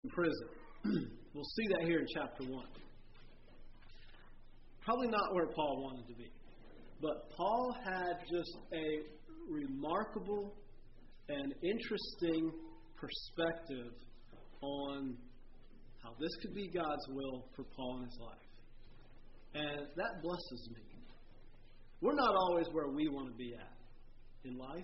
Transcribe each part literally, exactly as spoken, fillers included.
prison. We'll see that here in chapter one. Probably not where Paul wanted to be. But Paul had just a remarkable and interesting perspective on how this could be God's will for Paul in his life. And that blesses me. We're not always where we want to be at in life.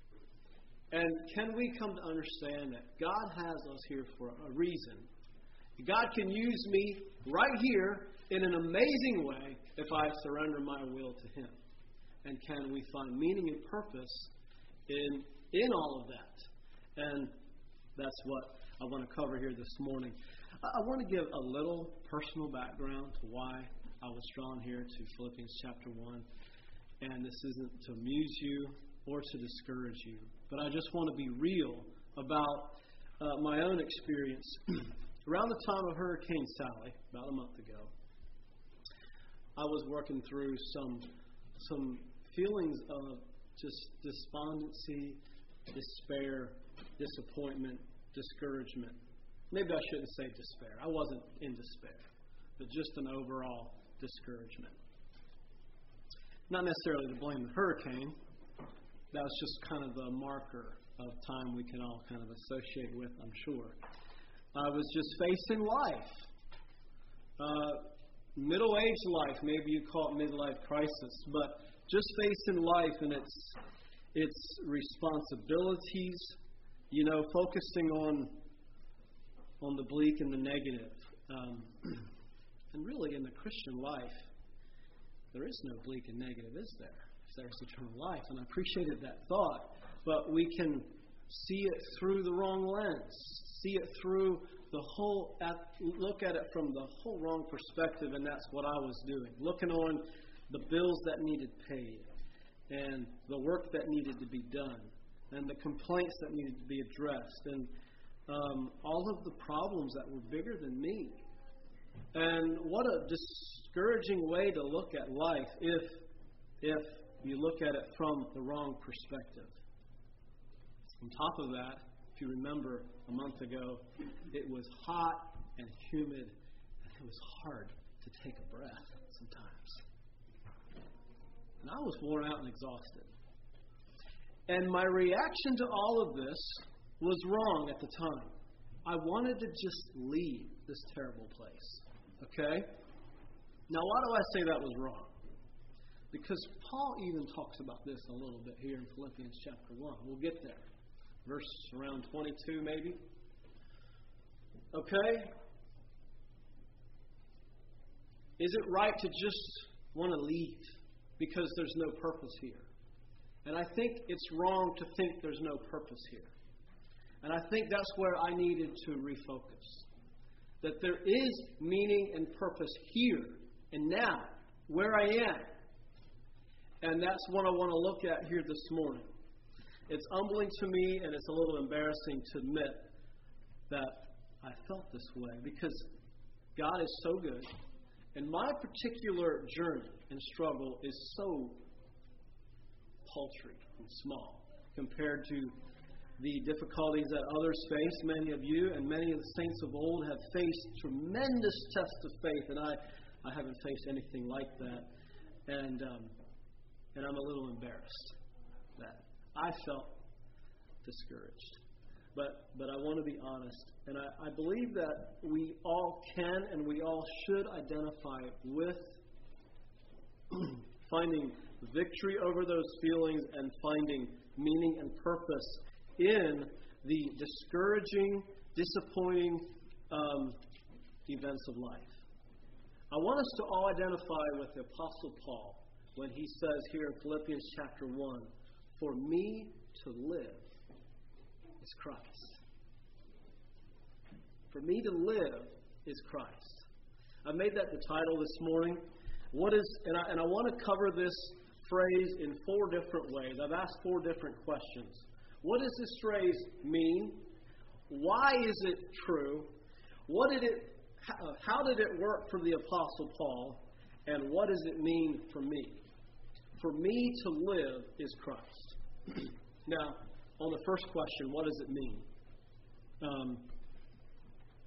And can we come to understand that God has us here for a reason? God can use me right here in an amazing way if I surrender my will to Him. And can we find meaning and purpose in in all of that? And that's what I want to cover here this morning. I want to give a little personal background to why I was drawn here to Philippians chapter one. And this isn't to amuse you or to discourage you, but I just want to be real about uh, my own experience. Around the time of Hurricane Sally, about a month ago, I was working through some some feelings of just despondency, despair, disappointment, discouragement. Maybe I shouldn't say despair. I wasn't in despair, but just an overall discouragement. Not necessarily to blame the hurricane. That was just kind of a marker of time we can all kind of associate with, I'm sure. I was just facing life. Uh, middle-aged life, maybe you call it midlife crisis, but just facing life and its its responsibilities, you know, focusing on on the bleak and the negative. Um, and really in the Christian life, there is no bleak and negative, is there? If there's eternal life. And I appreciated that thought. But we can see it through the wrong lens. See it through the whole, at, look at it from the whole wrong perspective, and that's what I was doing. Looking on the bills that needed paid, and the work that needed to be done, and the complaints that needed to be addressed, and um, all of the problems that were bigger than me. And what a discouraging way to look at life if, if you look at it from the wrong perspective. On top of that, if you remember a month ago, it was hot and humid, and it was hard to take a breath sometimes. And I was worn out and exhausted. And my reaction to all of this was wrong at the time. I wanted to just leave this terrible place. Okay? Now, why do I say that was wrong? Because Paul even talks about this a little bit here in Philippians chapter one. We'll get there. Verse around twenty-two, maybe. Okay? Is it right to just want to leave because there's no purpose here? And I think it's wrong to think there's no purpose here. And I think that's where I needed to refocus. That there is meaning and purpose here and now, where I am. And that's what I want to look at here this morning. It's humbling to me, and it's a little embarrassing to admit that I felt this way, because God is so good, and my particular journey and struggle is so paltry and small compared to the difficulties that others face. Many of you and many of the saints of old have faced tremendous tests of faith, and I, I haven't faced anything like that, and um, and I'm a little embarrassed that I felt discouraged. But but I want to be honest. And I, I believe that we all can and we all should identify with finding victory over those feelings and finding meaning and purpose in the discouraging, disappointing um, events of life. I want us to all identify with the Apostle Paul when he says here in Philippians chapter one, "For me to live is Christ." For me to live is Christ. I made that the title this morning. What is, and I, and I want to cover this phrase in four different ways. I've asked four different questions. What does this phrase mean? Why is it true? What did it? How, how did it work for the Apostle Paul? And what does it mean for me? For me to live is Christ. Now, on the first question, what does it mean? Um,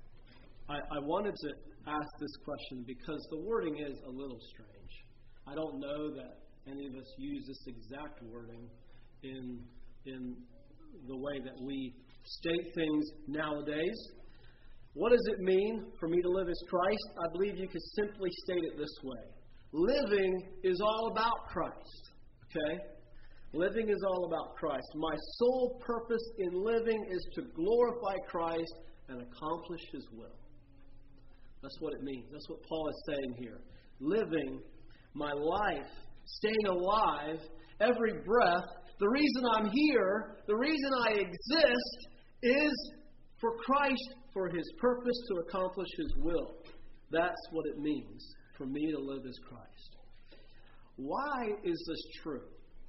I, I wanted to ask this question because the wording is a little strange. I don't know that any of us use this exact wording in in the way that we state things nowadays. What does it mean for me to live as Christ? I believe you could simply state it this way. Living is all about Christ. Okay? Living is all about Christ. My sole purpose in living is to glorify Christ and accomplish His will. That's what it means. That's what Paul is saying here. Living, my life, staying alive, every breath, the reason I'm here, the reason I exist is for Christ, for His purpose to accomplish His will. That's what it means for me to live as Christ. Why is this true?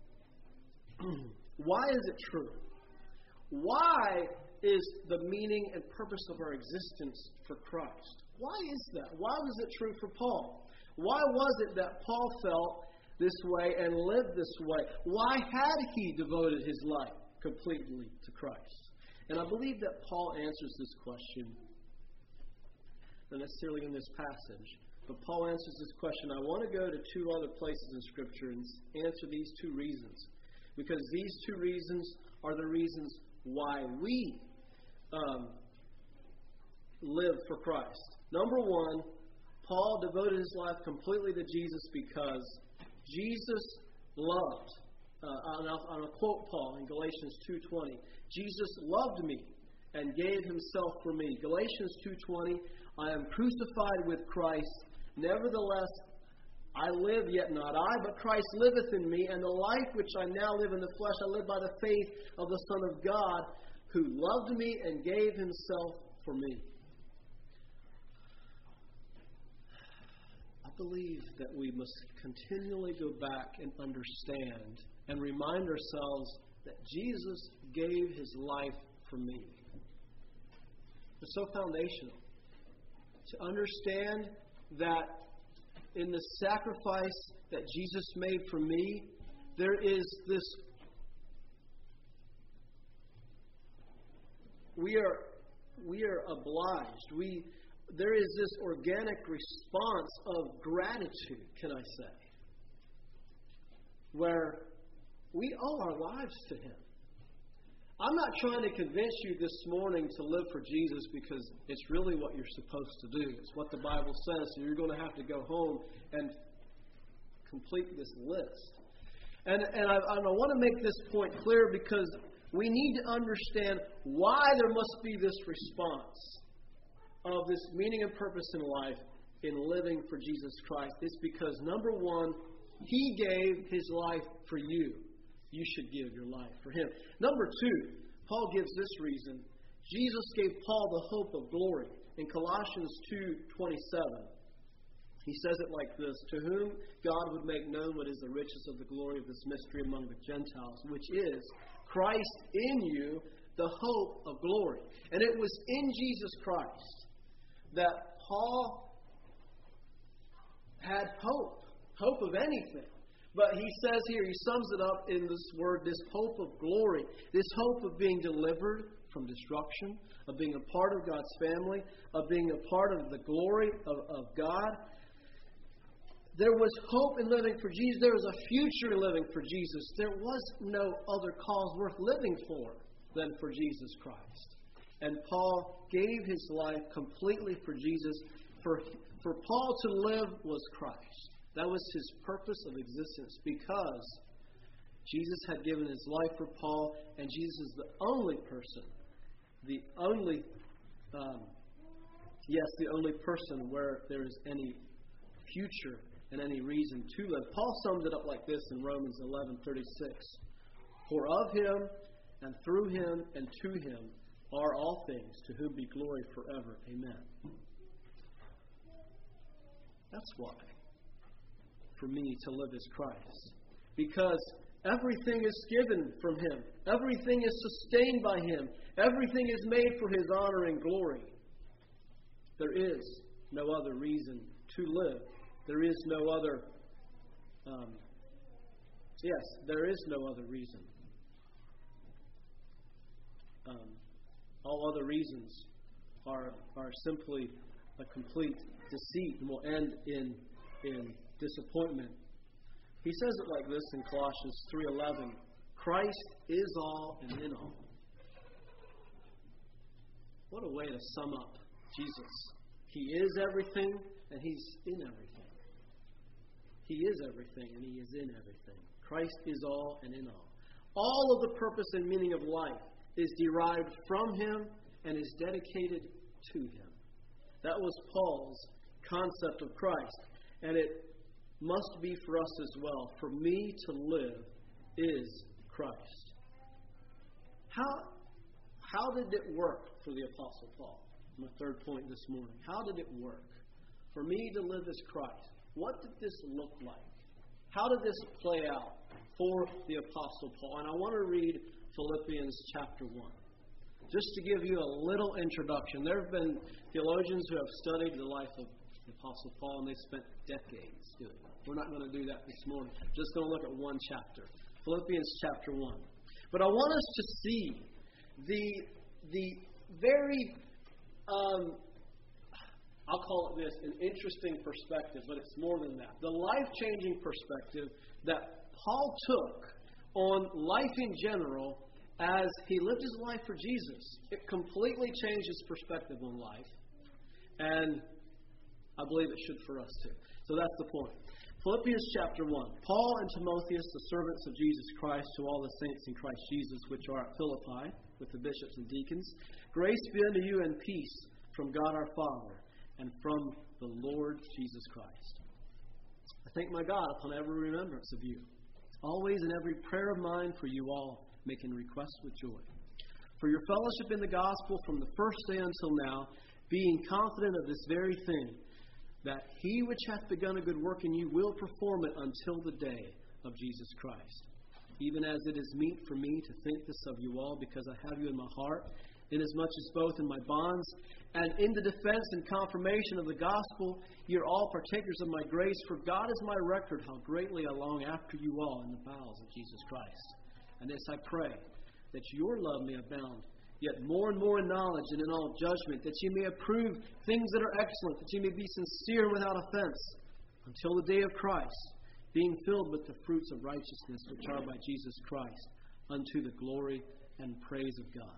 Why is it true? Why is the meaning and purpose of our existence for Christ? Why is that? Why was it true for Paul? Why was it that Paul felt this way and lived this way? Why had he devoted his life completely to Christ? And I believe that Paul answers this question, not necessarily in this passage, but Paul answers this question. I want to go to two other places in Scripture and answer these two reasons, because these two reasons are the reasons why we um, live for Christ. Number one, Paul devoted his life completely to Jesus because Jesus loved. Uh, and I'll, I'll quote Paul in Galatians two twenty. Jesus loved me and gave Himself for me. Galatians two twenty. I am crucified with Christ. Nevertheless, I live, yet not I, but Christ liveth in me. And the life which I now live in the flesh, I live by the faith of the Son of God, who loved me and gave Himself for me. I believe that we must continually go back and understand and remind ourselves that Jesus gave His life for me. It's so foundational to understand that in the sacrifice that Jesus made for me, there is this, we are we are obliged. We there is this organic response of gratitude, can I say, where we owe our lives to Him. I'm not trying to convince you this morning to live for Jesus because it's really what you're supposed to do. It's what the Bible says, so you're going to have to go home and complete this list. And, and I, I want to make this point clear because we need to understand why there must be this response of this meaning and purpose in life in living for Jesus Christ. It's because, number one, He gave His life for you. You should give your life for Him. Number two, Paul gives this reason. Jesus gave Paul the hope of glory. In Colossians two twenty-seven, he says it like this: to whom God would make known what is the riches of the glory of this mystery among the Gentiles, which is Christ in you, the hope of glory. And it was in Jesus Christ that Paul had hope, hope of anything. But he says here, he sums it up in this word, this hope of glory, this hope of being delivered from destruction, of being a part of God's family, of being a part of the glory of, of God. There was hope in living for Jesus. There was a future in living for Jesus. There was no other cause worth living for than for Jesus Christ. And Paul gave his life completely for Jesus. For, for Paul to live was Christ. That was his purpose of existence, because Jesus had given his life for Paul, and Jesus is the only person, the only, um, yes, the only person where there is any future and any reason to live. Paul sums it up like this in Romans eleven thirty-six. For of Him, and through Him, and to Him are all things, to whom be glory forever. Amen. That's why, for me to live as Christ. Because everything is given from Him. Everything is sustained by Him. Everything is made for His honor and glory. There is no other reason to live. There is no other, um, yes, there is no other reason. Um, all other reasons are, are simply a complete deceit and will end in, in disappointment. He says it like this in Colossians three eleven. Christ is all and in all. What a way to sum up Jesus. He is everything and He's in everything. He is everything and He is in everything. Christ is all and in all. All of the purpose and meaning of life is derived from Him and is dedicated to Him. That was Paul's concept of Christ. And it must be for us as well. For me to live is Christ. How, how did it work for the Apostle Paul? My third point this morning. How did it work? For me to live as Christ. What did this look like? How did this play out for the Apostle Paul? And I want to read Philippians chapter one. Just to give you a little introduction. There have been theologians who have studied the life of the Apostle Paul, and they spent decades doing it. We're not going to do that this morning. Just going to look at one chapter. Philippians chapter one. But I want us to see the, the very, um, I'll call it this, an interesting perspective, but it's more than that. The life-changing perspective that Paul took on life in general as he lived his life for Jesus. It completely changed his perspective on life. And I believe it should for us too. So that's the point. Philippians chapter one. Paul and Timotheus, the servants of Jesus Christ, to all the saints in Christ Jesus, which are at Philippi, with the bishops and deacons. Grace be unto you and peace from God our Father and from the Lord Jesus Christ. I thank my God upon every remembrance of you, always in every prayer of mine for you all, making requests with joy. For your fellowship in the gospel from the first day until now, being confident of this very thing, that he which hath begun a good work in you will perform it until the day of Jesus Christ. Even as it is meet for me to think this of you all, because I have you in my heart, inasmuch as both in my bonds and in the defense and confirmation of the gospel, ye are all partakers of my grace. For God is my record, how greatly I long after you all in the bowels of Jesus Christ. And this I pray, that your love may abound yet more and more in knowledge and in all judgment, that ye may approve things that are excellent, that ye may be sincere and without offense, until the day of Christ, being filled with the fruits of righteousness, which are by Jesus Christ, unto the glory and praise of God.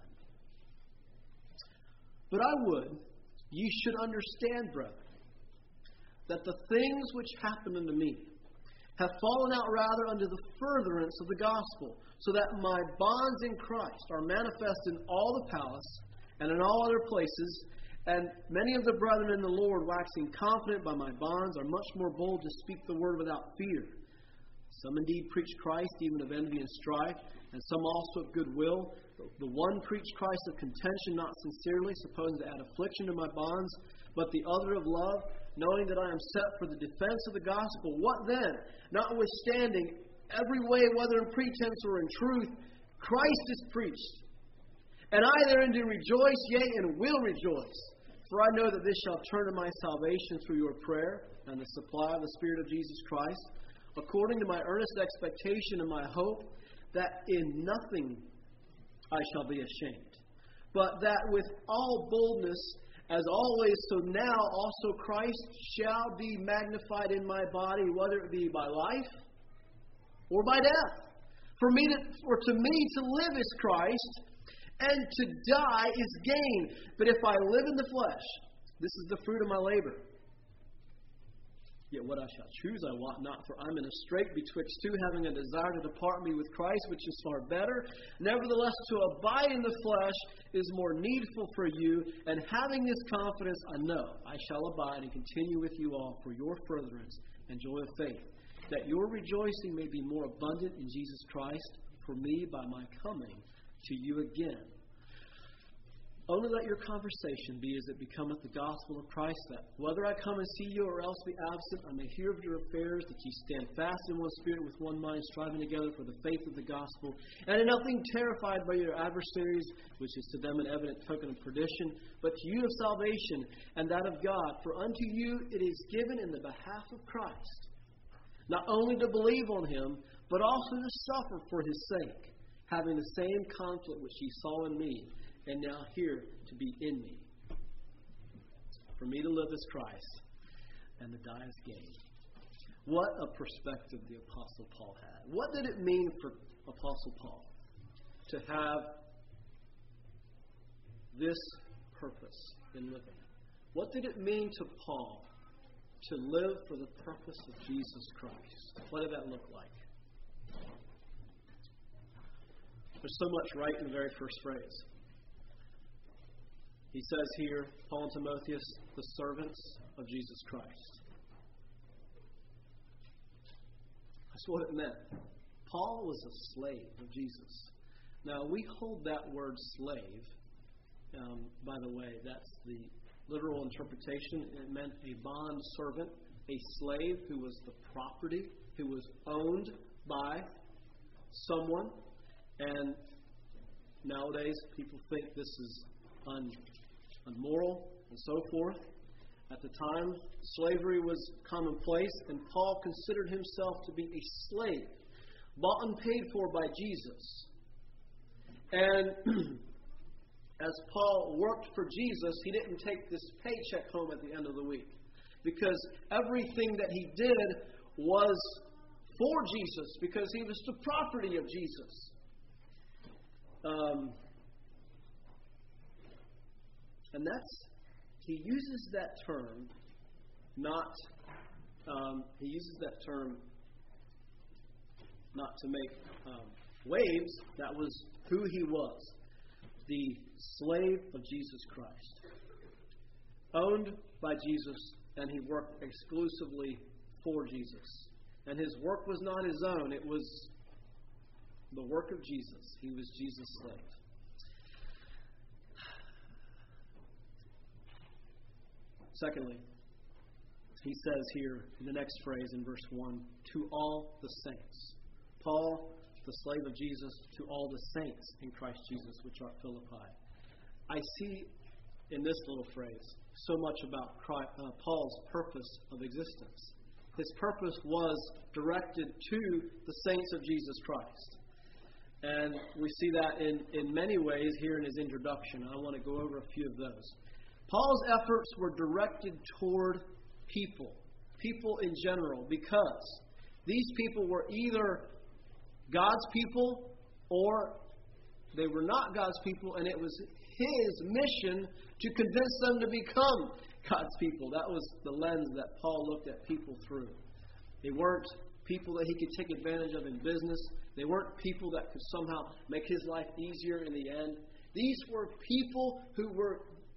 But I would ye should understand, brethren, that the things which happened unto me have fallen out rather unto the furtherance of the gospel, so that my bonds in Christ are manifest in all the palace and in all other places, and many of the brethren in the Lord, waxing confident by my bonds, are much more bold to speak the word without fear. Some indeed preach Christ, even of envy and strife, and some also of goodwill. The one preached Christ of contention, not sincerely, supposing to add affliction to my bonds, but the other of love, knowing that I am set for the defense of the gospel. What then? Notwithstanding, every way, whether in pretense or in truth, Christ is preached. And I therein do rejoice, yea, and will rejoice. For I know that this shall turn to my salvation through your prayer and the supply of the Spirit of Jesus Christ, according to my earnest expectation and my hope, that in nothing I shall be ashamed, but that with all boldness, as always, so now also Christ shall be magnified in my body, whether it be by life or by death. For me to, for to me to live is Christ, and to die is gain. But if I live in the flesh, this is the fruit of my labor. Yet what I shall choose I wot not, for I'm in a strait betwixt two, having a desire to depart me with Christ, which is far better. Nevertheless, to abide in the flesh is more needful for you, and having this confidence, I know I shall abide and continue with you all for your furtherance and joy of faith, that your rejoicing may be more abundant in Jesus Christ for me by my coming to you again. Only let your conversation be as it becometh the gospel of Christ, that whether I come and see you or else be absent, I may hear of your affairs, that ye stand fast in one spirit with one mind, striving together for the faith of the gospel, and in nothing terrified by your adversaries, which is to them an evident token of perdition, but to you of salvation, and that of God. For unto you it is given in the behalf of Christ, not only to believe on him, but also to suffer for his sake, having the same conflict which ye saw in me, and now here to be in me. For me to live is Christ, and to die is gain. What a perspective the Apostle Paul had. What did it mean for Apostle Paul to have this purpose in living? What did it mean to Paul to live for the purpose of Jesus Christ? What did that look like? There's so much right in the very first phrase. He says here, Paul and Timotheus, the servants of Jesus Christ. That's what it meant. Paul was a slave of Jesus. Now, we hold that word slave. Um, by the way, that's the literal interpretation. It meant a bond servant, a slave who was the property, who was owned by someone. And nowadays, people think this is un, unmoral and so forth. At the time, slavery was commonplace, and Paul considered himself to be a slave, bought and paid for by Jesus. And as Paul worked for Jesus, he didn't take this paycheck home at the end of the week, because everything that he did was for Jesus, because he was the property of Jesus. Um, and that's, he uses that term, not, um, he uses that term not to make um, waves. That was who he was, the slave of Jesus Christ, owned by Jesus, and he worked exclusively for Jesus. And his work was not his own, it was the work of Jesus. He was Jesus' slave. Secondly, he says here in the next phrase in verse one, to all the saints. Paul, the slave of Jesus, to all the saints in Christ Jesus, which are at Philippi. I see in this little phrase so much about Christ, uh, Paul's purpose of existence. His purpose was directed to the saints of Jesus Christ. And we see that in, in many ways here in his introduction. I want to go over a few of those. Paul's efforts were directed toward people, people in general, because these people were either God's people or they were not God's people, and it was his mission to convince them to become God's people. That was the lens that Paul looked at people through. They weren't people that he could take advantage of in business. They weren't people that could somehow make his life easier in the end. These were people who were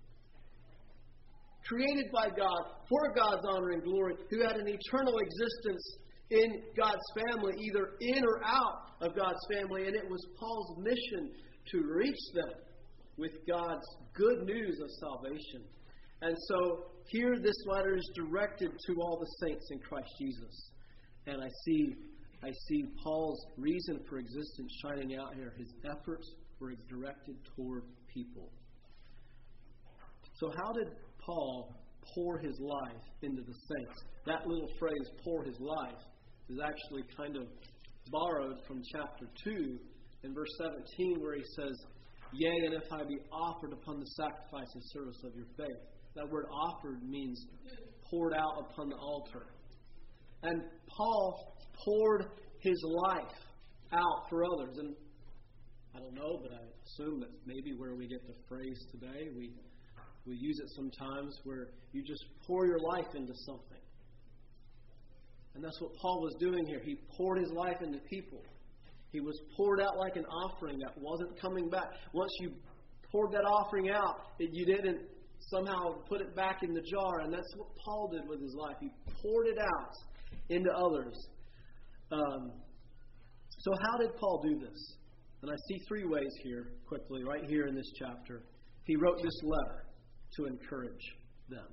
created by God for God's honor and glory, who had an eternal existence in God's family, either in or out of God's family. And it was Paul's mission to reach them with God's good news of salvation. And so here this letter is directed to all the saints in Christ Jesus. And I see I see Paul's reason for existence shining out here. His efforts were directed toward people. So how did Paul pour his life into the saints? That little phrase, pour his life, is actually kind of borrowed from chapter two in verse seventeen, where he says, yea, and if I be offered upon the sacrifice and service of your faith. That word offered means poured out upon the altar. And Paul poured his life out for others. And I don't know, but I assume that maybe where we get the phrase today, we we use it sometimes where you just pour your life into something. And that's what Paul was doing here. He poured his life into people. He was poured out like an offering that wasn't coming back. Once you poured that offering out, it, you didn't somehow put it back in the jar. And that's what Paul did with his life. He poured it out into others. Um, so how did Paul do this? And I see three ways here, quickly, right here in this chapter. He wrote this letter to encourage them.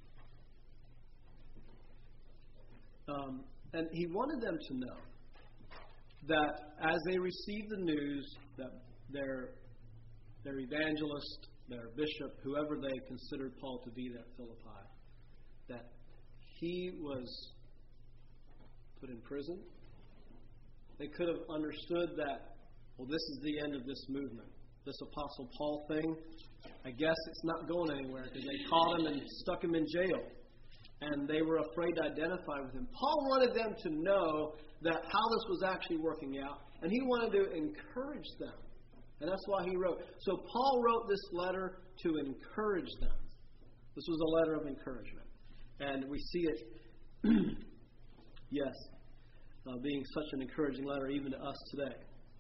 Um, and he wanted them to know that as they received the news that their, their evangelist, their bishop, whoever they considered Paul to be at Philippi, that he was put in prison. They could have understood that, well, this is the end of this movement. this Apostle Paul thing, I guess it's not going anywhere because they caught him and stuck him in jail. And they were afraid to identify with him. Paul wanted them to know that how this was actually working out, and he wanted to encourage them. And that's why he wrote. So Paul wrote this letter to encourage them. This was a letter of encouragement. And we see it, yes, uh, being such an encouraging letter even to us today.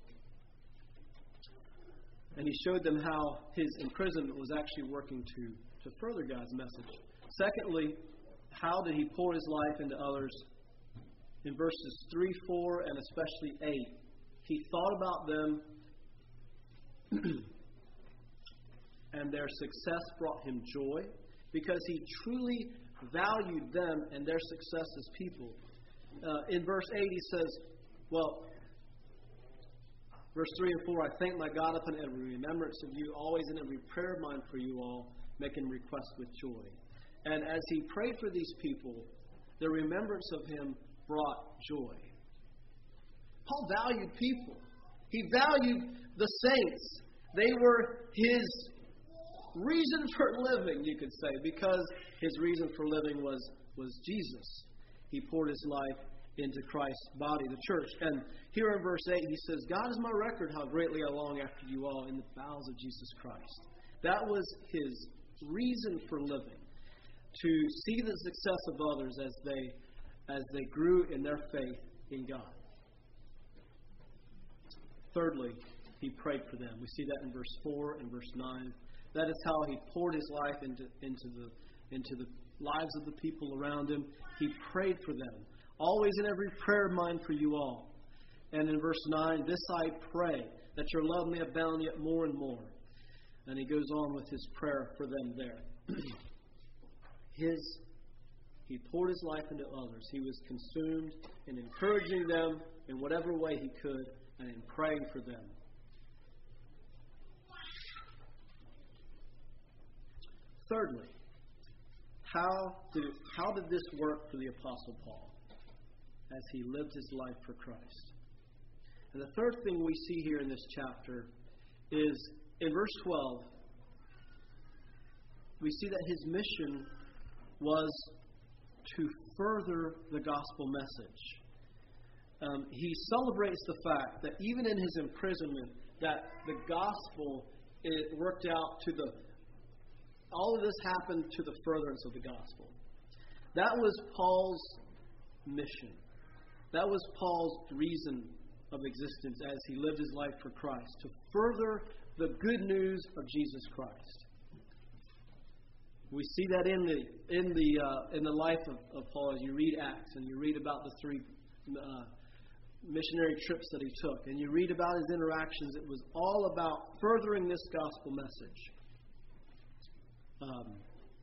And he showed them how his imprisonment was actually working to, to further God's message. Secondly, how did he pour his life into others? In verses three, four, and especially eight, he thought about them, and their success brought him joy because he truly valued them and their success as people. Uh, in verse eight, he says, well, verse three and four, I thank my God upon every remembrance of you, always in every prayer of mine for you all, making requests with joy. And as he prayed for these people, the remembrance of him brought joy. Paul valued people. He valued the saints. They were his reason for living, you could say, because his reason for living was, was Jesus. He poured his life into Christ's body, the church. And here in verse eight, he says, God is my record how greatly I long after you all in the bowels of Jesus Christ. That was his reason for living, to see the success of others as they, as they grew in their faith in God. Thirdly, he prayed for them. We see that in verse four and verse nine. That is how he poured his life into, into, the, into the lives of the people around him. He prayed for them, always in every prayer of mine for you all. And in verse nine, this I pray, that your love may abound yet more and more. And he goes on with his prayer for them there. his, he poured his life into others. He was consumed in encouraging them in whatever way he could and in praying for them. Thirdly, how did, it, how did this work for the Apostle Paul as he lived his life for Christ? And the third thing we see here in this chapter is in verse twelve, we see that his mission was to further the gospel message. Um, he celebrates the fact that even in his imprisonment, that the gospel, it worked out to the all of this happened to the furtherance of the gospel. That was Paul's mission. That was Paul's reason of existence as he lived his life for Christ, to further the good news of Jesus Christ. We see that in the in the uh, in the life of, of Paul as you read Acts and you read about the three uh, missionary trips that he took, and you read about his interactions. It was all about furthering this gospel message. Um,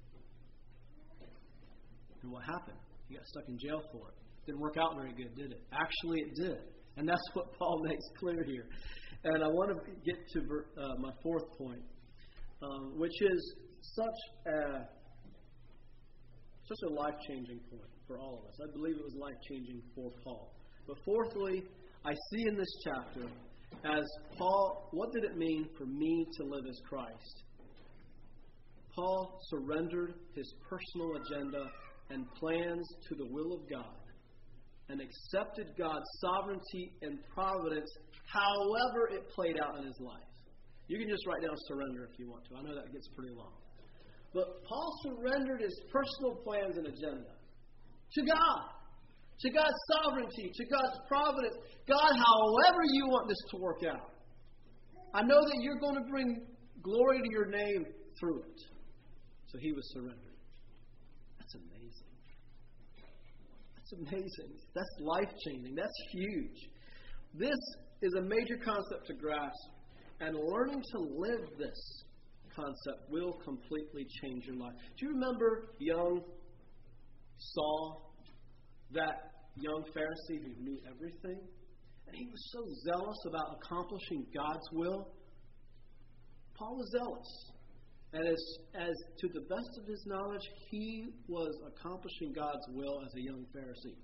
and what happened? He got stuck in jail for it. Didn't work out very good, did it? Actually, it did. And that's what Paul makes clear here. And I want to get to uh, my fourth point, um, which is such a such a life-changing point for all of us. I believe it was life-changing for Paul. But fourthly, I see in this chapter as Paul, what did it mean for me to live as Christ? Paul surrendered his personal agenda and plans to the will of God and accepted God's sovereignty and providence however it played out in his life. You can just write down surrender if you want to. I know that gets pretty long. But Paul surrendered his personal plans and agenda to God, to God's sovereignty, to God's providence. God, however you want this to work out. I know that you're going to bring glory to your name through it. So he was surrendered. That's amazing. That's amazing. That's life-changing. That's huge. This is a major concept to grasp. And learning to live this concept will completely change your life. Do you remember young Saul, that young Pharisee who knew everything? And he was so zealous about accomplishing God's will. Paul was zealous. And as, as to the best of his knowledge, he was accomplishing God's will as a young Pharisee.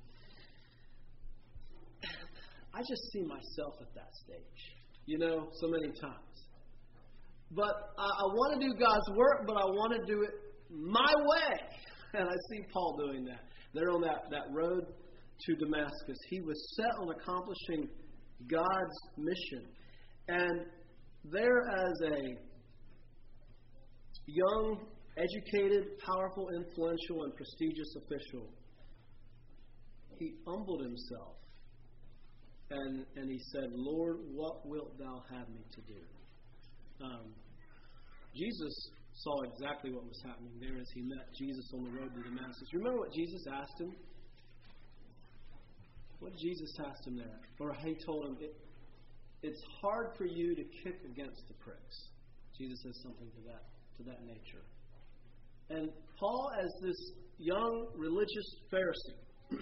I just see myself at that stage, you know, so many times. but I, I want to do God's work, but I want to do it my way. And I see Paul doing that. They're on that, that road to Damascus. He was set on accomplishing God's mission. And there as a young, educated, powerful, influential, and prestigious official, he humbled himself. And, and he said, Lord, what wilt thou have me to do? Um, Jesus saw exactly what was happening there as he met Jesus on the road to Damascus. Remember what Jesus asked him? What did Jesus ask him there? Or he told him, it, it's hard for you to kick against the pricks. Jesus says something to that, to that nature. And Paul, as this young religious Pharisee,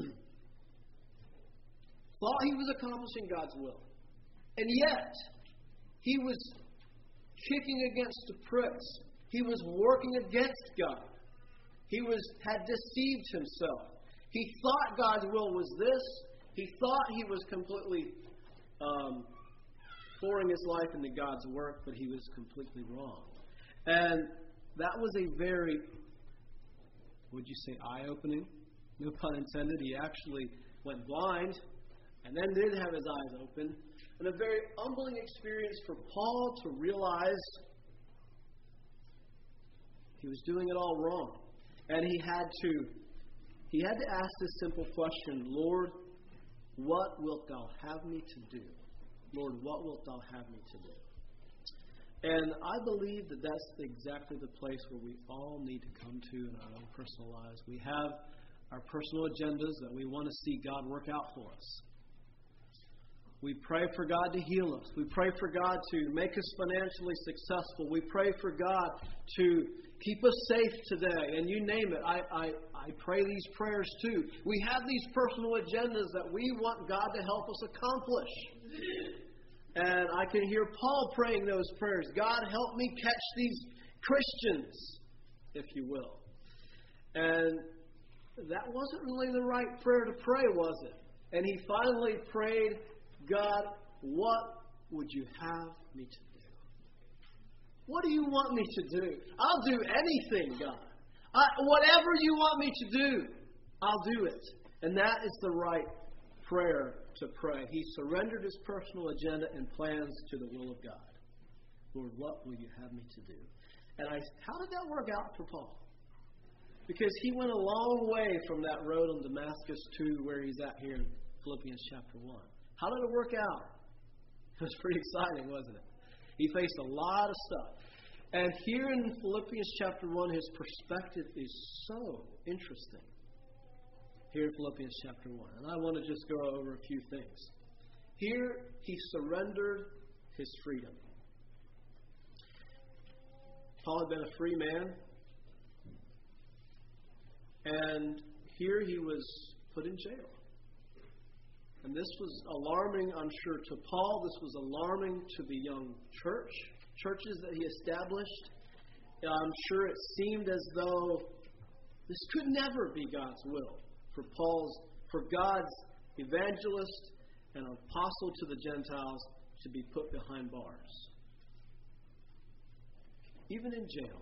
thought he was accomplishing God's will. And yet, he was kicking against the pricks. He was working against God. He was had deceived himself. He thought God's will was this. He thought he was completely um, pouring his life into God's work, but he was completely wrong. And that was a very, would you say, eye-opening? No pun intended. He actually went blind and then did have his eyes open. And a very humbling experience for Paul to realize he was doing it all wrong. And he had to he had to ask this simple question, Lord, what wilt thou have me to do? Lord, what wilt thou have me to do? And I believe that that's exactly the place where we all need to come to in our own personal lives. We have our personal agendas that we want to see God work out for us. We pray for God to heal us. We pray for God to make us financially successful. We pray for God to keep us safe today. And you name it. I, I, I pray these prayers too. We have these personal agendas that we want God to help us accomplish. And I can hear Paul praying those prayers. God, help me catch these Christians, if you will. And that wasn't really the right prayer to pray, was it? And he finally prayed, God, what would you have me to do? What do you want me to do? I'll do anything, God. I, whatever you want me to do, I'll do it. And that is the right prayer to pray. He surrendered his personal agenda and plans to the will of God. Lord, what will you have me to do? And I, how did that work out for Paul? Because he went a long way from that road on Damascus to where he's at here in Philippians chapter one. How did it work out? It was pretty exciting, wasn't it? He faced a lot of stuff. And here in Philippians chapter one, his perspective is so interesting. Here in Philippians chapter one. And I want to just go over a few things. Here, he surrendered his freedom. Paul had been a free man. And here he was put in jail. And this was alarming, I'm sure, to Paul. This was alarming to the young church, churches that he established. I'm sure it seemed as though this could never be God's will for Paul's, for God's evangelist and apostle to the Gentiles to be put behind bars. Even in jail,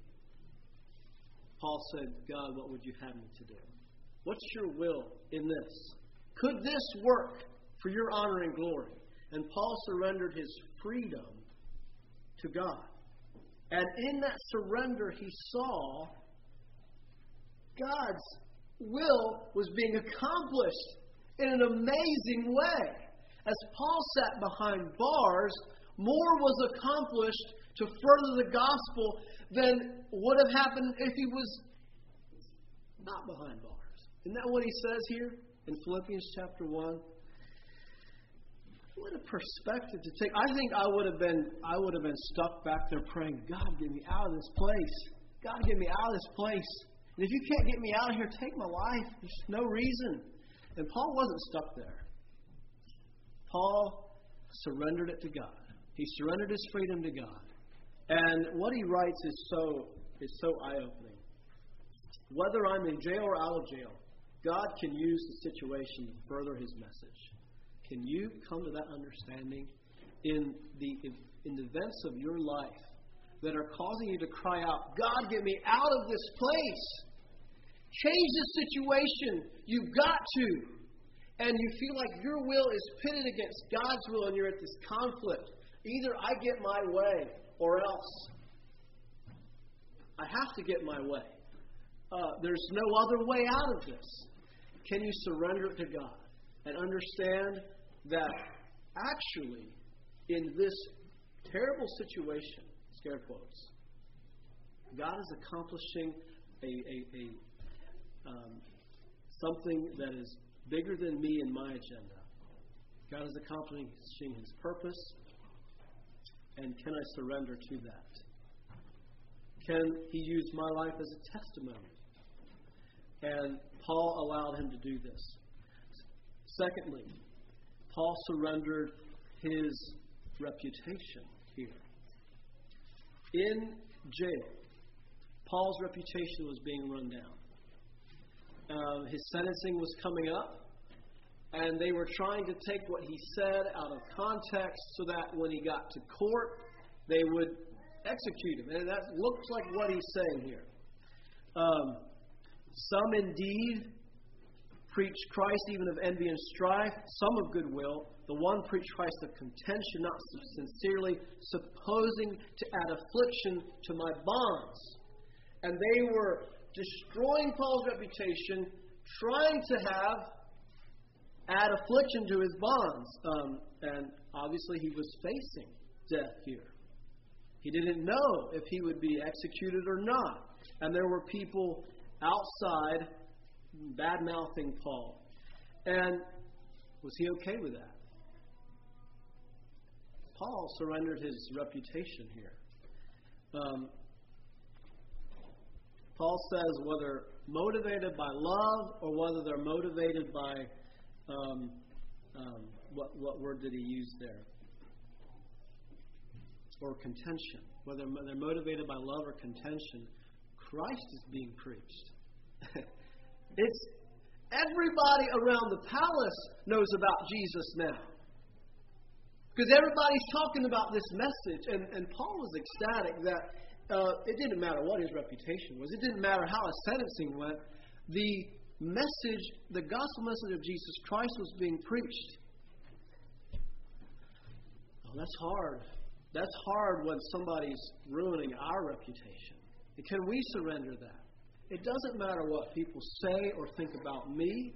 Paul said, God, what would you have me to do? What's your will in this? Could this work for your honor and glory? And Paul surrendered his freedom to God. And in that surrender, he saw God's will was being accomplished in an amazing way. As Paul sat behind bars, more was accomplished to further the gospel than would have happened if he was not behind bars. Isn't that what he says here in Philippians chapter one? What a perspective to take. I think I would have been I would have been stuck back there praying, God, get me out of this place. God, get me out of this place. And if you can't get me out of here, take my life. There's no reason. And Paul wasn't stuck there. Paul surrendered it to God. He surrendered his freedom to God. And what he writes is so is so eye-opening. Whether I'm in jail or out of jail, God can use the situation to further his message. Can you come to that understanding in the in the events of your life? that are causing you to cry out, God, get me out of this place. Change this situation. You've got to. And you feel like your will is pitted against God's will and you're at this conflict. Either I get my way or else I have to get my way. Uh, there's no other way out of this. Can you surrender it to God and understand that actually in this terrible situation, scare quotes, God is accomplishing a, a, a um, something that is bigger than me and my agenda. God is accomplishing His purpose, and can I surrender to that? Can He use my life as a testimony? And Paul allowed him to do this. Secondly, Paul surrendered his reputation here. In jail, Paul's reputation was being run down. Uh, his sentencing was coming up, and they were trying to take what he said out of context so that when he got to court, they would execute him. And that looks like what he's saying here. Um, some indeed preach Christ even of envy and strife, some of goodwill. The one preached Christ of contention, not sincerely, supposing to add affliction to my bonds. And they were destroying Paul's reputation, trying to have add affliction to his bonds. Um, and obviously he was facing death here. He didn't know if he would be executed or not. And there were people outside bad-mouthing Paul. And was he okay with that? Paul surrendered his reputation here. Um, Paul says whether motivated by love or whether they're motivated by, um, um, what, what word did he use there? Or contention. Whether they're motivated by love or contention, Christ is being preached. It's everybody around the palace knows about Jesus now. Because everybody's talking about this message. And, and Paul was ecstatic that uh, it didn't matter what his reputation was. It didn't matter how his sentencing went. The message, the gospel message of Jesus Christ was being preached. Oh, that's hard. That's hard when somebody's ruining our reputation. Can we surrender that? It doesn't matter what people say or think about me.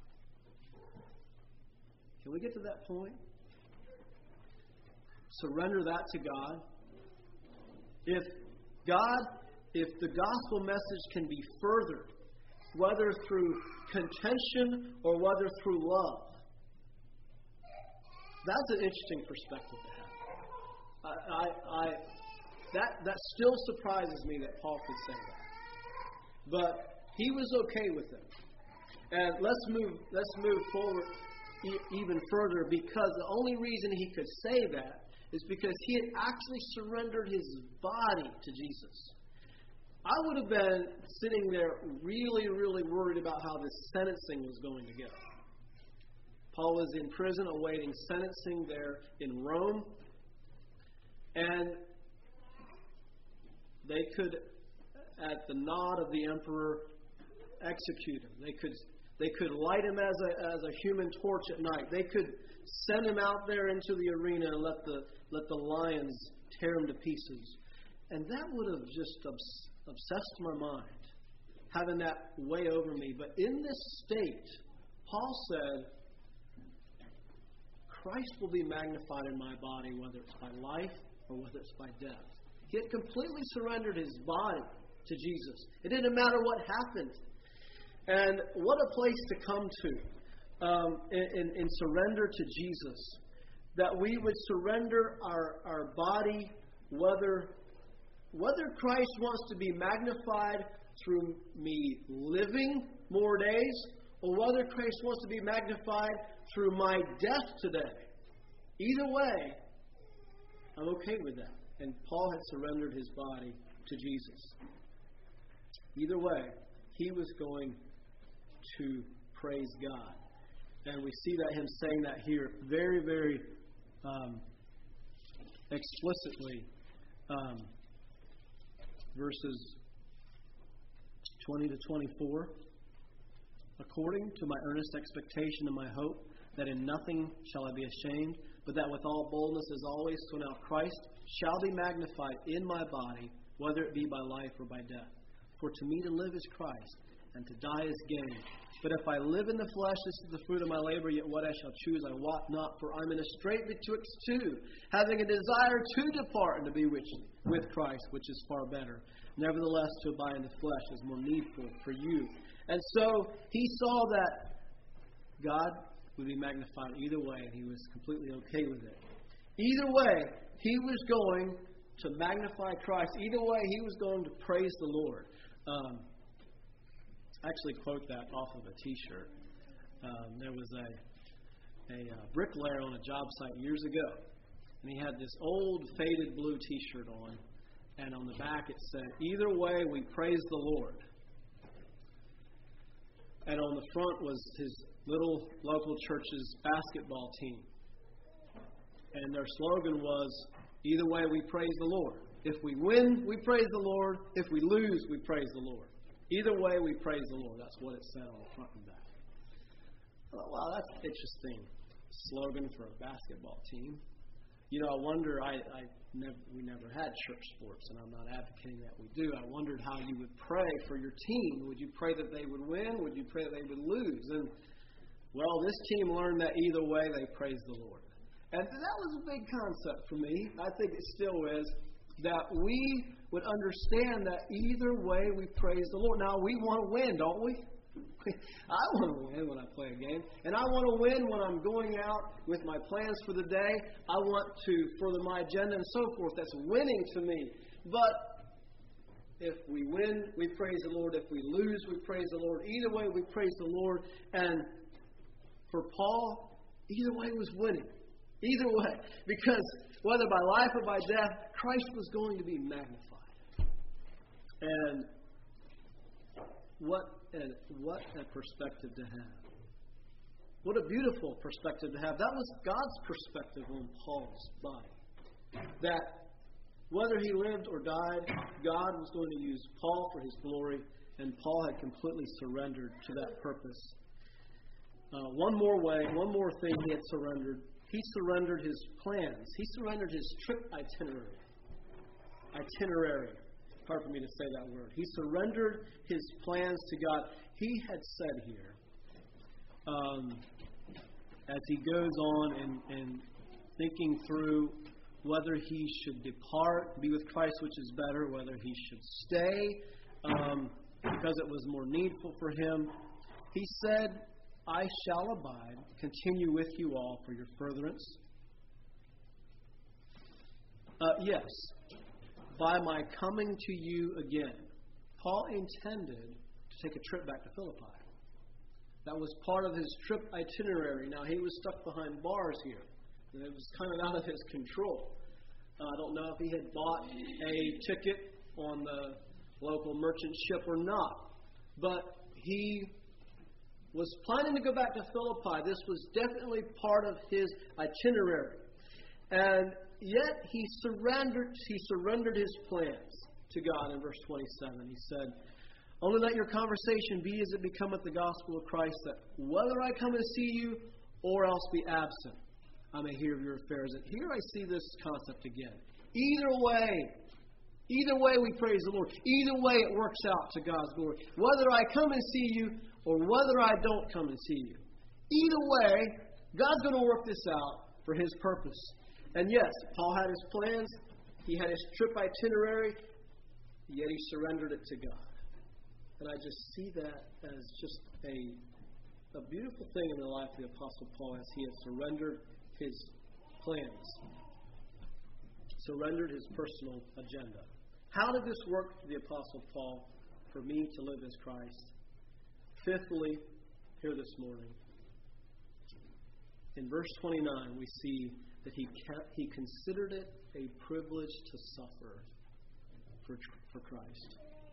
Can we get to that point? Surrender that to God. If God, if the gospel message can be furthered, whether through contention or whether through love, that's an interesting perspective to have. I, I, I that that still surprises me that Paul could say that. But he was okay with it. And let's move let's move forward e- even further, because the only reason he could say that is because he had actually surrendered his body to Jesus. I would have been sitting there really, really worried about how this sentencing was going to go. Paul was in prison awaiting sentencing there in Rome. And they could, at the nod of the emperor, execute him. They could they could light him as a as a human torch at night. They could send him out there into the arena and let the let the lions tear him to pieces. And that would have just obs- obsessed my mind, having that weigh over me. But in this state, Paul said, Christ will be magnified in my body, whether it's by life or whether it's by death. He had completely surrendered his body to Jesus. It didn't matter what happened. And what a place to come to um, in, in, in surrender to Jesus. That we would surrender our, our body, whether, whether Christ wants to be magnified through me living more days, or whether Christ wants to be magnified through my death today. Either way, I'm okay with that. And Paul had surrendered his body to Jesus. Either way, he was going to praise God. And we see that him saying that here very, very um, explicitly. Um, verses twenty to twenty-four. According to my earnest expectation and my hope, that in nothing shall I be ashamed, but that with all boldness as always, so now Christ shall be magnified in my body, whether it be by life or by death. For to me to live is Christ, and to die is gain. But if I live in the flesh, this is the fruit of my labor, yet what I shall choose I wot not, for I'm in a strait betwixt two, having a desire to depart and to be with, with Christ, which is far better. Nevertheless, to abide in the flesh is more needful for you. And so he saw that God would be magnified either way, and he was completely okay with it. Either way, he was going to magnify Christ. Either way, he was going to praise the Lord. Um, I actually quote that off of a T-shirt. Um, there was a, a uh, bricklayer on a job site years ago, and he had this old faded blue T-shirt on, and on the back it said, "Either way, we praise the Lord." And on the front was his little local church's basketball team. And their slogan was, "Either way, we praise the Lord. If we win, we praise the Lord. If we lose, we praise the Lord. Either way, we praise the Lord." That's what it said on the front and back. I thought, wow, that's an interesting slogan for a basketball team. You know, I wonder, I, I never, we never had church sports, and I'm not advocating that we do. I wondered how you would pray for your team. Would you pray that they would win? Would you pray that they would lose? And, well, this team learned that either way, they praised the Lord. And that was a big concept for me. I think it still is, that we would understand that either way we praise the Lord. Now, we want to win, don't we? I want to win when I play a game. And I want to win when I'm going out with my plans for the day. I want to further my agenda and so forth. That's winning to me. But if we win, we praise the Lord. If we lose, we praise the Lord. Either way, we praise the Lord. And for Paul, either way was winning. Either way. Because whether by life or by death, Christ was going to be magnified. And what a, what a perspective to have. What a beautiful perspective to have. That was God's perspective on Paul's body. That whether he lived or died, God was going to use Paul for his glory, and Paul had completely surrendered to that purpose. Uh, one more way, one more thing he had surrendered. He surrendered his plans. He surrendered his trip itinerary. Itinerary. Hard for me to say that word. He surrendered his plans to God. He had said here, um, as he goes on and, and thinking through whether he should depart, be with Christ, which is better, whether he should stay um, because it was more needful for him, he said, "I shall abide, continue with you all for your furtherance." Uh, yes, by my coming to you again. Paul intended to take a trip back to Philippi. That was part of his trip itinerary. Now, he was stuck behind bars here. And it was kind of out of his control. Uh, I don't know if he had bought a ticket on the local merchant ship or not. But he was planning to go back to Philippi. This was definitely part of his itinerary. And yet he surrendered he surrendered his plans to God in verse twenty-seven. He said, "Only let your conversation be as it becometh the gospel of Christ, that whether I come and see you or else be absent, I may hear of your affairs." And here I see this concept again. Either way, either way we praise the Lord. Either way it works out to God's glory. Whether I come and see you or whether I don't come and see you. Either way, God's going to work this out for his purpose. And yes, Paul had his plans. He had his trip itinerary. Yet he surrendered it to God. And I just see that as just a, a beautiful thing in the life of the Apostle Paul, as he had surrendered his plans. Surrendered his personal agenda. How did this work for the Apostle Paul? For me to live as Christ. Fifthly, here this morning, in verse twenty-nine, we see that he kept, he considered it a privilege to suffer for, for Christ.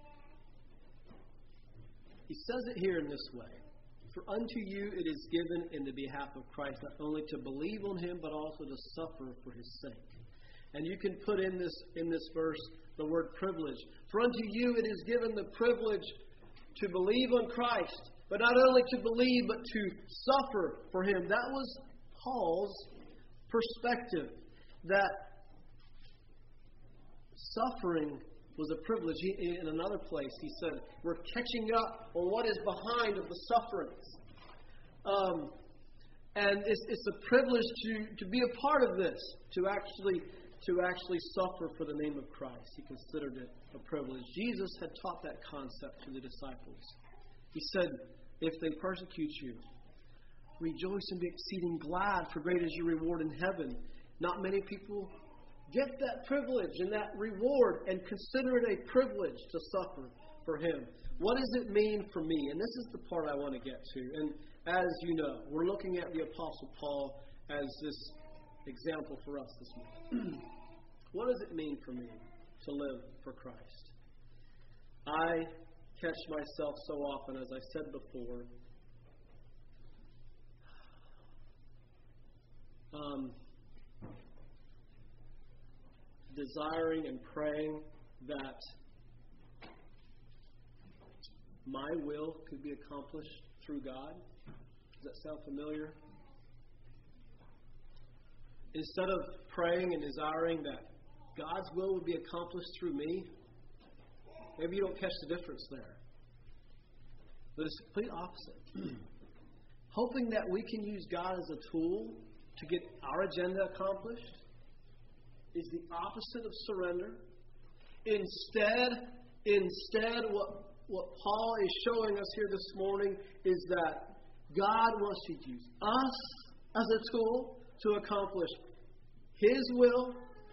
He says it here in this way. "For unto you it is given in the behalf of Christ not only to believe on him, but also to suffer for his sake." And you can put in this in this verse, the word privilege. For unto you it is given the privilege to believe on Christ, but not only to believe, but to suffer for Him. That was Paul's perspective, that suffering was a privilege. He, in another place, he said, we're catching up on what is behind of the sufferings. Um, and it's, it's a privilege to, to be a part of this, to actually to actually suffer for the name of Christ. He considered it a privilege. Jesus had taught that concept to the disciples. He said, if they persecute you, rejoice and be exceeding glad, for great is your reward in heaven. Not many people get that privilege and that reward and consider it a privilege to suffer for Him. What does it mean for me? And this is the part I want to get to. And as you know, we're looking at the Apostle Paul as this example for us this morning. What does it mean for me to live for Christ? I catch myself so often, as I said before, um, desiring and praying that my will could be accomplished through God. Does that sound familiar? Instead of praying and desiring that God's will would be accomplished through me, maybe you don't catch the difference there. But it's the complete opposite. Hoping that we can use God as a tool to get our agenda accomplished is the opposite of surrender. Instead, instead, what, what Paul is showing us here this morning is that God wants to use us as a tool to accomplish His will.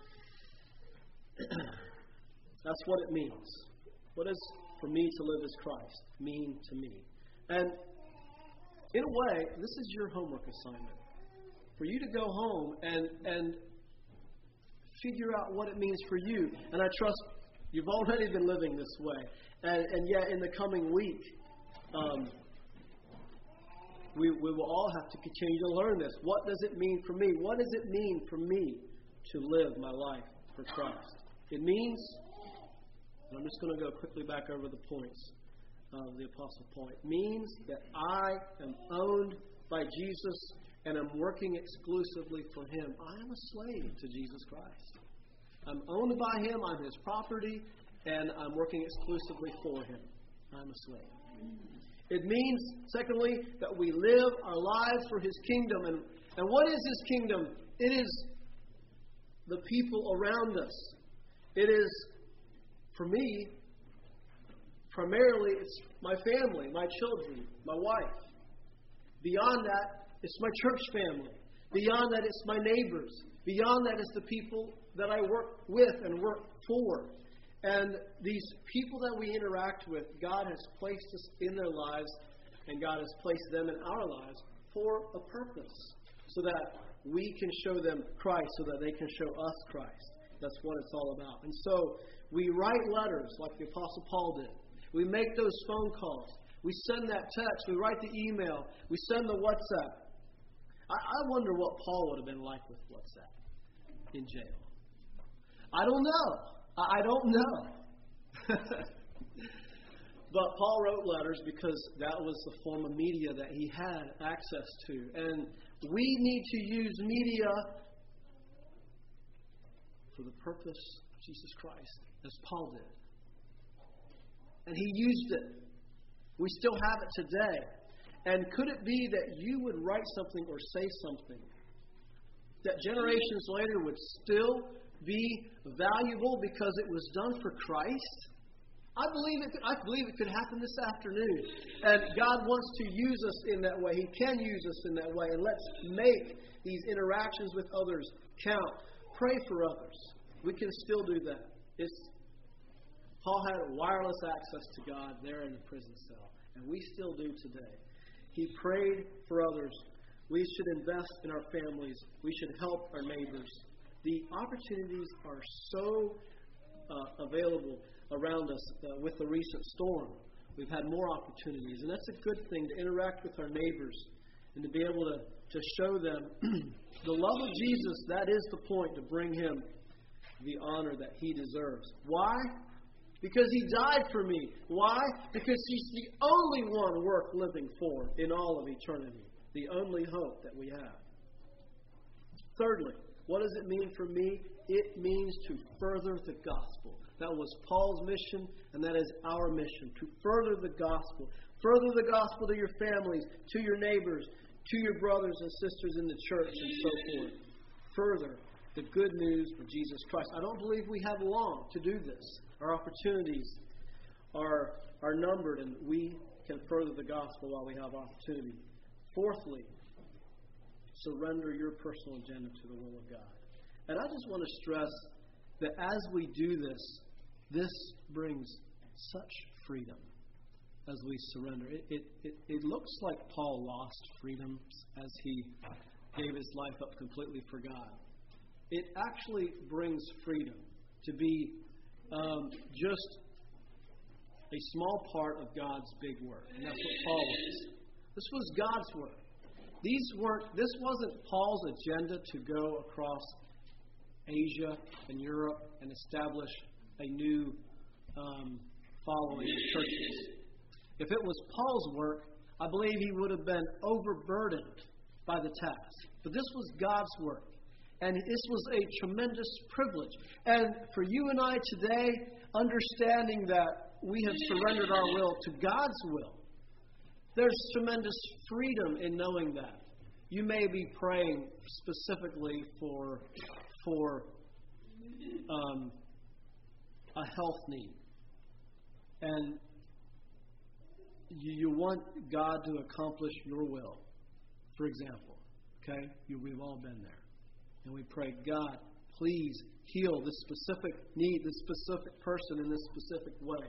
That's what it means. What does for me to live as Christ mean to me? And in a way, this is your homework assignment. For you to go home and, and figure out what it means for you. And I trust you've already been living this way. And, and yet in the coming week, um, we, we will all have to continue to learn this. What does it mean for me? What does it mean for me to live my life for Christ? It means, and I'm just going to go quickly back over the points of the Apostle Paul. It means that I am owned by Jesus and I'm working exclusively for Him. I am a slave to Jesus Christ. I'm owned by Him. I'm His property, and I'm working exclusively for Him. I'm a slave. It means, secondly, that we live our lives for His kingdom. And, and what is His kingdom? It is the people around us. It is, for me, primarily it's my family, my children, my wife. Beyond that, it's my church family. Beyond that, it's my neighbors. Beyond that, it's the people that I work with and work for. And these people that we interact with, God has placed us in their lives, and God has placed them in our lives for a purpose, so that we can show them Christ, so that they can show us Christ. That's what it's all about. And so we write letters like the Apostle Paul did. We make those phone calls. We send that text. We write the email. We send the WhatsApp. I, I wonder what Paul would have been like with WhatsApp in jail. I don't know. I, I don't know. But Paul wrote letters because that was the form of media that he had access to. And we need to use media for the purpose of Jesus Christ, as Paul did. And he used it. We still have it today. And could it be that you would write something or say something that generations later would still be valuable because it was done for Christ? I believe it. I believe it could happen this afternoon. And God wants to use us in that way. He can use us in that way. And let's make these interactions with others count. Pray for others. We can still do that. It's, Paul had wireless access to God there in the prison cell. And we still do today. He prayed for others. We should invest in our families. We should help our neighbors. The opportunities are so uh, available around us uh, with the recent storm. We've had more opportunities. And that's a good thing, to interact with our neighbors and to be able to, to show them the love of Jesus. That is the point, to bring Him the honor that He deserves. Why? Because He died for me. Why? Because He's the only one worth living for in all of eternity. The only hope that we have. Thirdly, what does it mean for me? It means to further the gospel. That was Paul's mission, and that is our mission, to further the gospel. Further the gospel to your families, to your neighbors, to your brothers and sisters in the church, and so forth. Further the good news of Jesus Christ. I don't believe we have long to do this. Our opportunities are, are numbered, and we can further the gospel while we have opportunity. Fourthly, surrender your personal agenda to the will of God. And I just want to stress that as we do this, this brings such freedom as we surrender. It, it, it, it looks like Paul lost freedom as he gave his life up completely for God. It actually brings freedom to be um, just a small part of God's big work. And that's what Paul was. This was God's work. These weren't, this wasn't Paul's agenda to go across Asia and Europe and establish a new um, following of churches. If it was Paul's work, I believe he would have been overburdened by the task. But this was God's work. And this was a tremendous privilege. And for you and I today, understanding that we have surrendered our will to God's will, there's tremendous freedom in knowing that. You may be praying specifically for, for um, a health need. And you, you want God to accomplish your will, for example. Okay? You, we've all been there. And we pray, God, please heal this specific need, this specific person in this specific way.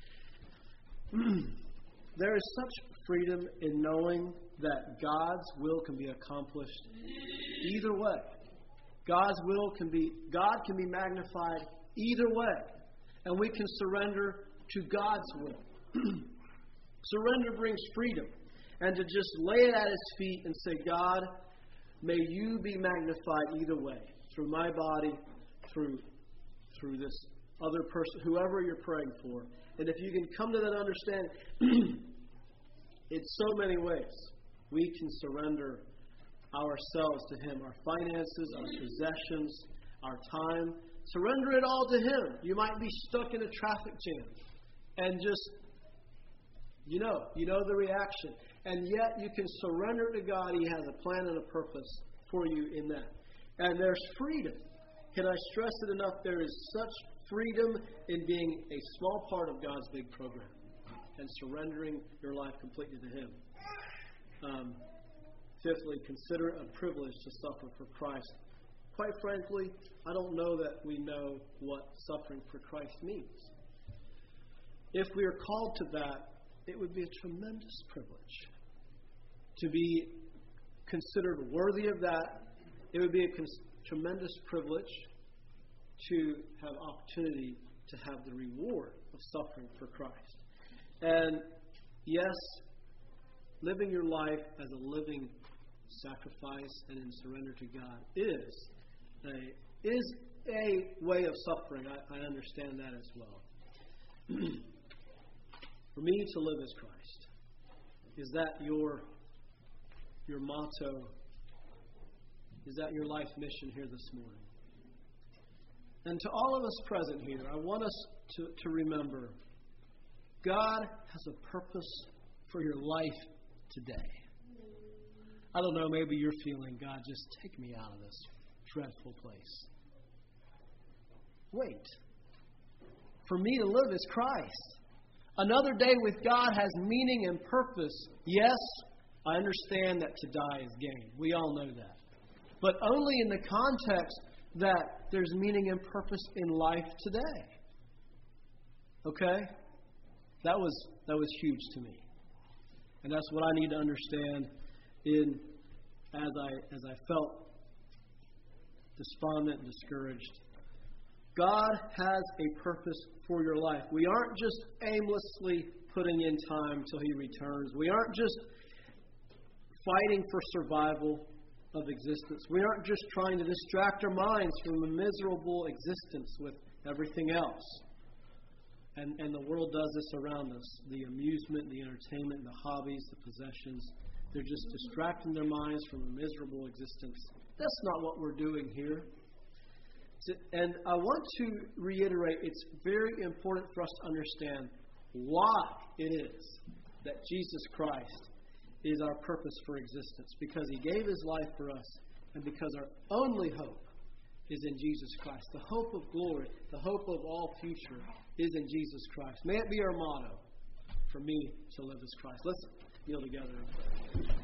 There is such freedom in knowing that God's will can be accomplished either way. God's will can be, God can be magnified either way. And we can surrender to God's will. Surrender brings freedom. And to just lay it at His feet and say, God, may you be magnified either way, through my body, through through this other person, whoever you're praying for. And if you can come to that understanding, in so many ways, we can surrender ourselves to Him, our finances, our possessions, our time. Surrender it all to Him. You might be stuck in a traffic jam and just, you know, you know the reaction. And yet you can surrender to God. He has a plan and a purpose for you in that. And there's freedom. Can I stress it enough? There is such freedom in being a small part of God's big program and surrendering your life completely to Him. Um, fifthly, consider it a privilege to suffer for Christ. Quite frankly, I don't know that we know what suffering for Christ means. If we are called to that, it would be a tremendous privilege to be considered worthy of that. It would be a con- tremendous privilege to have opportunity to have the reward of suffering for Christ. And yes, living your life as a living sacrifice and in surrender to God is a, is a way of suffering. I, I understand that as well. For me to live as Christ. Is that your your motto? Is that your life mission here this morning? And to all of us present here, I want us to, to remember God has a purpose for your life today. I don't know, maybe you're feeling, God, just take me out of this dreadful place. Wait. For me to live is Christ. Another day with God has meaning and purpose. Yes, I understand that to die is gain. We all know that. But only in the context that there's meaning and purpose in life today. Okay? That was that was huge to me. And that's what I need to understand in as I as I felt despondent and discouraged. God has a purpose for your life. We aren't just aimlessly putting in time till He returns. We aren't just fighting for survival. of existence. We aren't just trying to distract our minds from a miserable existence with everything else. And, and the world does this around us. The amusement, the entertainment, the hobbies, the possessions. They're just distracting their minds from a miserable existence. That's not what we're doing here. And I want to reiterate, it's very important for us to understand why it is that Jesus Christ is our purpose for existence. Because He gave His life for us, and because our only hope is in Jesus Christ. The hope of glory, the hope of all future is in Jesus Christ. May it be our motto. For me to live as Christ. Let's kneel together and pray.